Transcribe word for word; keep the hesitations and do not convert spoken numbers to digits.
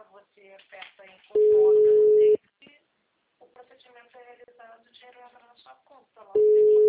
você aperta em contorno e o procedimento é realizado, o dinheiro entra na sua conta. Lá